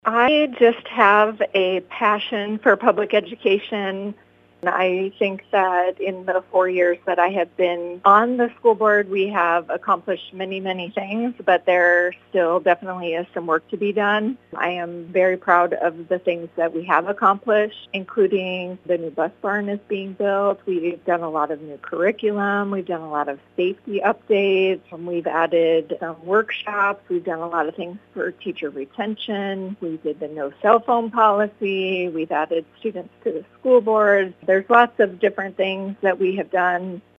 I just have a passion for public education. I think that in the 4 years that I have been on the school board, we have accomplished many, many things, but there still definitely is some work to be done. I am very proud of the things that we have accomplished, including the new bus barn is being built. We've done a lot of new curriculum. We've done a lot of safety updates. We've added some workshops. We've done a lot of things for teacher retention. We did the no cell phone policy. We've added students to the school board. There's lots of different things that we have done